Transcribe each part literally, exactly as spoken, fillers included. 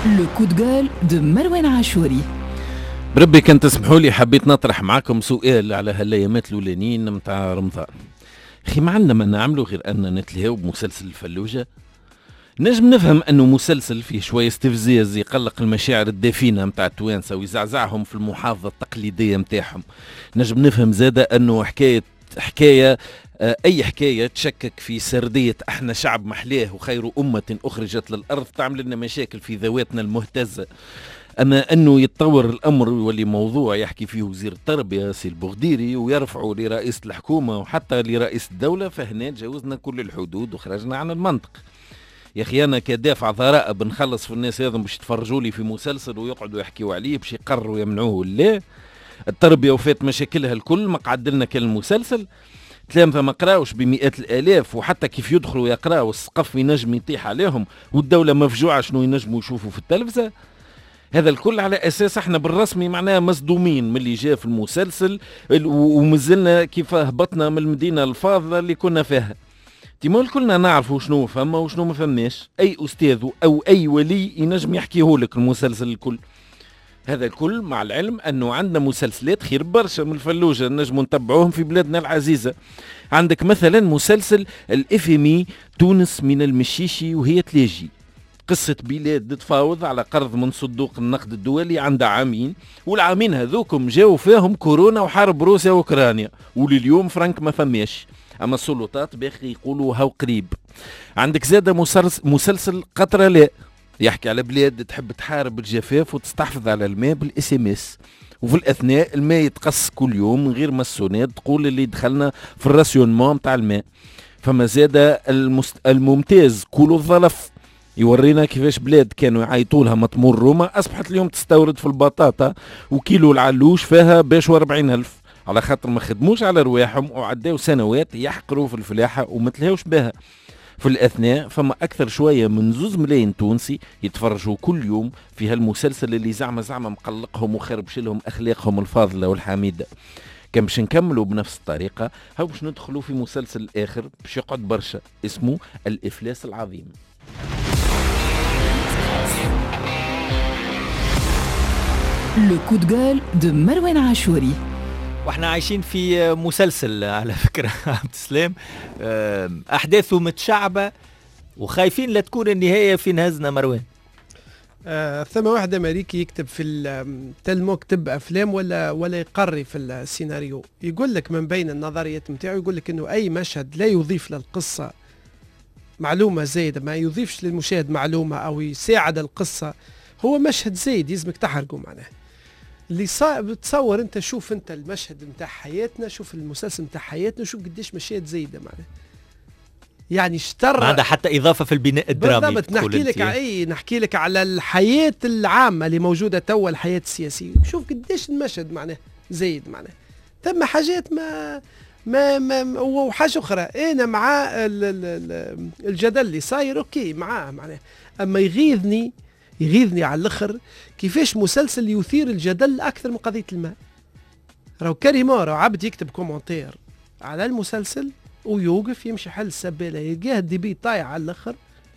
لو كو دو جول دو مروان عاشوري. بربي كان تسمحوا لي حبيت نطرح معاكم سؤال على هالايامات الاولانيين متاع رمضان. اخي ما عندنا ما نعملوا غير ان نتلهاو بمسلسل الفلوجه. نجم نفهم انه مسلسل فيه شويه استفزاز يقلق المشاعر الدفينه متاع التوانسه ويزعزعهم في المحافظه التقليديه متاعهم. نجم نفهم زاده انه حكايه حكايه أي حكاية تشكك في سردية احنا شعب محلاه وخير أمة أخرجت للأرض تعمل لنا مشاكل في ذواتنا المهتزة. أما أنه يتطور الأمر واللي موضوع يحكي فيه وزير التربية سي البغديري ويرفعوا لرئيس الحكومة وحتى لرئيس الدولة، فهنا تجاوزنا كل الحدود وخرجنا عن المنطق. يا أخي أنا كدافع ضراء بنخلص في الناس هذا باش يتفرجوا لي في مسلسل ويقعدوا يحكيوا عليه باش يقرروا يمنعوه ولا التربية وفات مشاكلها الكل ما قعدلنا كان المسلسل. تلامذة ما قراوش بمئات الالاف وحتى كيف يدخلوا يقراوا السقف ينجم يطيح عليهم والدولة مفجوعة شنو ينجموا يشوفوا في التلفزة. هذا الكل على اساس احنا بالرسمي معناها مصدومين من اللي جاء في المسلسل ومازلنا كيف هبطنا من المدينة الفاضلة اللي كنا فيها. تيمول كلنا نعرفوا شنو فما وشنو ما فماش. اي استاذ او اي ولي ينجم يحكيه لك المسلسل الكل. هذا الكل مع العلم أنه عندنا مسلسلات خير برشا من الفلوجة نجم نتبعوهم في بلادنا العزيزة. عندك مثلا مسلسل الإفمي تونس من المشيشي وهي تلاجي، قصة بلاد تفاوض على قرض من صندوق النقد الدولي عندها عامين، والعامين هذوكم جاوا فيهم كورونا وحرب روسيا وأوكرانيا، ولليوم فرنك ما فماش، أما السلطات باقي يقولوا هاو قريب. عندك زادة مسلسل قطرة لا، يحكي على بلاد تحب تحارب الجفاف وتستحفظ على الماء بالاس ام اس، وفي الاثناء الماء يتقص كل يوم من غير مسونات تقول اللي دخلنا في الراسيونمون نتاع الماء. فما زاد المست... الممتاز كولو الظلف يورينا كيفاش بلاد كانوا يعيطوا لها مطمور روما اصبحت اليوم تستورد في البطاطا وكيلو العلوش فيها باش واربعين الف على خاطر ما خدموش على رواحهم وعداو سنوات يحقروا في الفلاحه وما تلهاوش بها. في الأثناء فما أكثر شوية من زوز ملايين تونسي يتفرجوا كل يوم في هالمسلسل اللي زعما زعما مقلقهم وخربش لهم أخلاقهم الفاضلة والحميدة. كان باش نكملوا بنفس الطريقة هاو باش ندخلوا في مسلسل آخر باش يقعد برشا اسمه الإفلاس العظيم. لو كو دو جول دو مروان عاشوري. واحنا عايشين في مسلسل على فكرة عبد السلام، أحداثه متشعبة وخايفين لا تكون النهاية في نهزنا مروان. آه، ثم واحد أمريكي يكتب في التلمو كتب أفلام ولا ولا يقري في السيناريو، يقول لك من بين النظريات متاعه يقول لك إنه أي مشهد لا يضيف للقصة معلومة زايدة، ما يضيفش للمشاهد معلومة أو يساعد القصة، هو مشهد زايد يلزمك تحرقه معناه. اللي صعب تصور انت، شوف انت المشهد متاع حياتنا، شوف المسلسل متاع حياتنا، شوف قديش مشاهد زايده معنا، يعني اشتر ما عندها حتى اضافه في البناء الدرامي. بالضبط. نحكي لك على اي نحكي لك على الحياه العامه اللي موجوده توا، الحياه السياسيه، شوف قديش المشهد معناه زايد معناه. ثم حاجات ما ما, ما وحاجه اخرى انا مع الجدل اللي صاير اوكي معاه معناه، اما يغيظني يغيظني على الاخر كيفاش مسلسل يثير الجدل اكثر من قضيه الماء. راهو كريمه راهو عبد يكتب كومنتير على المسلسل ويوقف يمشي حل السباله يلقاه الدبي طايح على الاخر،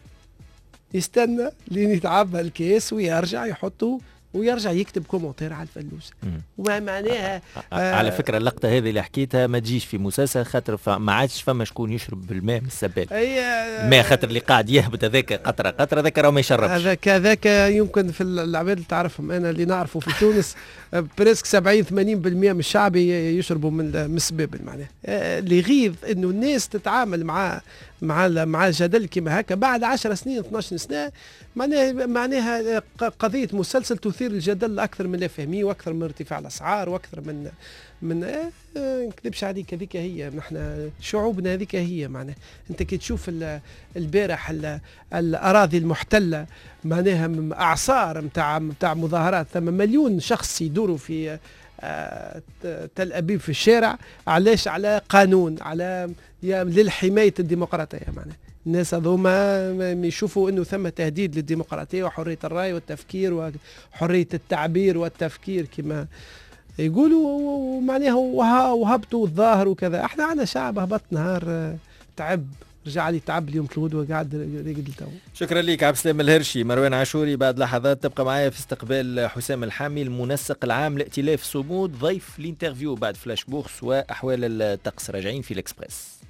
يستنى لين يتعبى الكيس ويرجع يحطه ويرجع يكتب كومنتير على الفلوس. وما معناها آه على فكره اللقطه هذه اللي حكيتها ما تجيش في مسلسل خاطر ما عادش فما شكون يشرب بالماء من السبال. الماء خاطر اللي قاعد يهبط هذاك قطره قطره هذاك راه ما يشربش. هذاك هذاك يمكن في العباد اللي تعرفهم انا اللي نعرفه في تونس بريسك سبعين ثمانين بالمئة من الشعب يشربوا من السبابل معناه. اللي يغيظ انه الناس تتعامل مع مع مع الجدل كما هكا بعد عشر سنين اثناش سنه، معناها معناها قضيه مسلسل تثير الجدل اكثر من لا فهمي واكثر من ارتفاع الاسعار واكثر من من اه نكذبش عليك. هذيك هي نحن شعوبنا، هذيك هي معناها. انت كي تشوف البارح الاراضي المحتله معناها اعصار نتاع نتاع مظاهرات، ثم مليون شخص يدوروا في آه تل أبيب في الشارع، علاش؟ على قانون، على للحماية الديمقراطية معناها. الناس هذوما يشوفوا انه ثم تهديد للديمقراطية وحرية الرأي والتفكير وحرية التعبير والتفكير كما يقولوا معناها، وهبطوا الظاهر وكذا. احنا عنا شعب هبط نهار تعب رجع لي تعب اليوم الغدوه قاعد راقد لتو. شكرا لك عبد السلام الهرشي. مروان عاشوري بعد لحظات تبقى معايا في استقبال حسام الحامي المنسق العام لائتلاف صمود ضيف الانترفيو بعد فلاش بورس واحوال الطقس. راجعين في الاكسبريس.